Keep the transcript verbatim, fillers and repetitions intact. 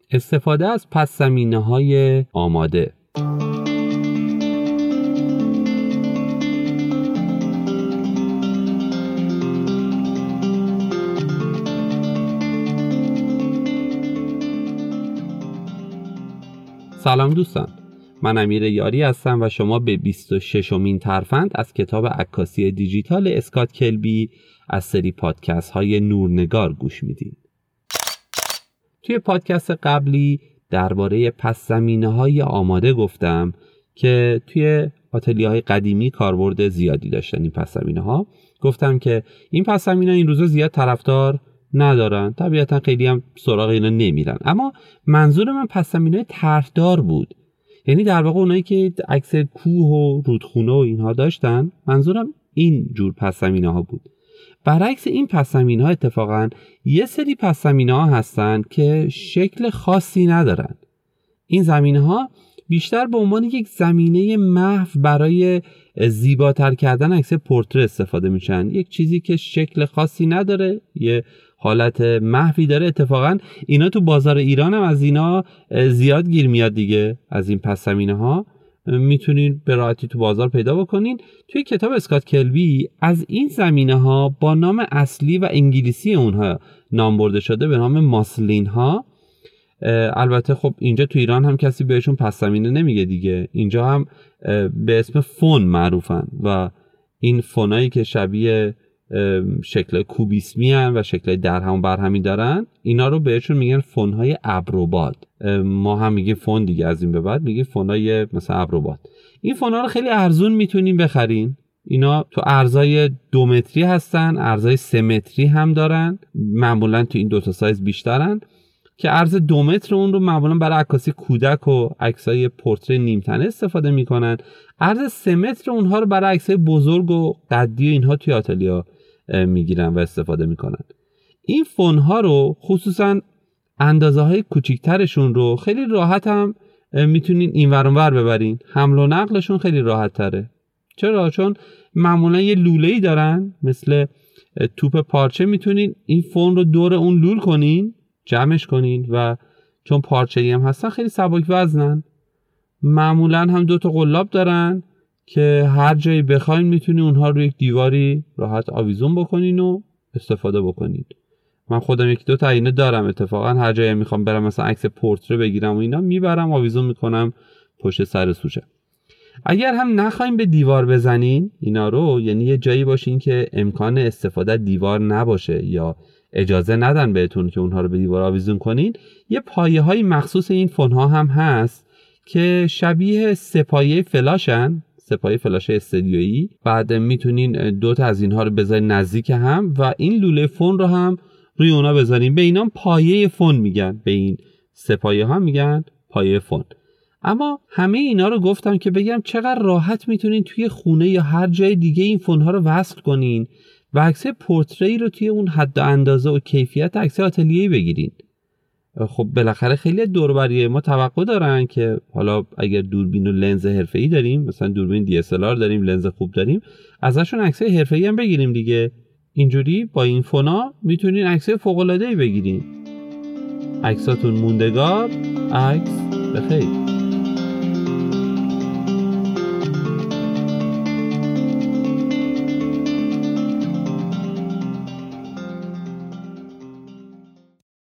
استفاده از پس‌زمینه‌های آماده. سلام دوستان، من امیر یاری هستم و شما به بیست و ششمین ترفند از کتاب عکاسی دیجیتال اسکات کلبی از سری پادکست های نورنگار گوش میدین. توی پادکست قبلی درباره پس‌زمینه های آماده گفتم که توی آتلیه های قدیمی کاربرد زیادی داشتن این پس‌زمینه ها. گفتم که این پس‌زمینه این روزا زیاد طرفدار ندارن، طبیعتا خیلی هم سراغ اینا نمیرن، اما منظور من پس‌زمینه طرحدار بود، یعنی در واقع اونایی که عکس کوه و رودخونه و اینها داشتن، منظورم این جور پس‌زمینه ها بود. برعکس این پس‌زمینه ها اتفاقا یه سری پس‌زمینه ها هستن که شکل خاصی ندارن. این زمینه ها بیشتر به عنوان یک زمینه محو برای زیباتر کردن عکس پورتره استفاده میشن، یک چیزی که شکل خاصی نداره، یه حالت محوی داره. اتفاقا اینا تو بازار ایران هم از اینا زیاد گیر میاد دیگه، از این پس‌زمینه ها میتونین به راحتی تو بازار پیدا بکنین. توی کتاب اسکات کلبی از این زمینه ها با نام اصلی و انگلیسی اونها نام برده شده به نام ماسلین ها. البته خب اینجا تو ایران هم کسی بهشون پس‌زمینه نمیگه دیگه، اینجا هم به اسم فون معروفن و این فونایی که شبیه شکل کوبیسمی هن و شکل درهم و برهمی دارن، اینا رو بهشون میگن فونهای ابروباد. ما هم میگیم فون دیگه، از این به بعد میگیم فونهای مثلا ابروباد. این فونها رو خیلی ارزون میتونین بخرین. اینا تو ارزای دو متری هستن، ارزای سه متری هم دارن، معمولا تو این دوتا سایز بیشترن که ارز دو متر اون رو معمولا برای عکاسی کودک و عکسای پورتره نیمتنه استفاده میکنن. ارز سه متر اونها رو برای عکسای بزرگ و قدی و اینها توی آتلیه میگیرن و استفاده میکنن. این فون ها رو خصوصا اندازه های کوچیکترشون رو خیلی راحت هم میتونین این ور اون ور ببرین، حمل و نقلشون خیلی راحت تره. چرا؟ چون معمولا یه لوله‌ای دارن مثل توپ پارچه، میتونین این فون رو دور اون لول کنین، جمعش کنین و چون پارچه‌ای هم هستن خیلی سبک وزنن. معمولا هم دو تا قلاب دارن که هر جایی بخواین میتونین اونها رو یک دیواری راحت آویزون بکنین و استفاده بکنین. من خودم یک دو تا اینا دارم، اتفاقا هر جایی میخوام برم مثلا عکس پورتره بگیرم و اینا میبرم آویزون میکنم پشت سر سوشه. اگر هم نخواین به دیوار بزنین اینا رو، یعنی یه جایی باشین که امکان استفاده دیوار نباشه یا اجازه ندن بهتون که اونها رو به دیوار آویزون کنین، یه پایه های مخصوص این فون ها هم هست که شبیه سپایه فلاشن، سپایه فلاش استدیویی. بعد میتونین دو تا از اینها رو بذارین نزدیک هم و این لوله فون رو هم روی اونا بذارین. به اینا پایه فون میگن، به این سپایه ها میگن پایه فون. اما همه اینا رو گفتم که بگم چقدر راحت میتونین توی خونه یا هر جای دیگه این فون ها رو وصل کنین و عکس پورتری رو توی اون حد و اندازه و کیفیت عکس آتلیه‌ای بگیرین. خب بالاخره خیلی دور و بر ما توقع دارن که حالا اگر دوربین و لنز حرفه‌ای داریم، مثلا دوربین دی اس ال آر داریم، لنز خوب داریم، ازشون عکسای حرفه‌ای هم بگیریم دیگه. اینجوری با این فونا میتونین عکسای فوق‌العاده‌ای بگیرین. عکساتون موندگار، عکس بخیر.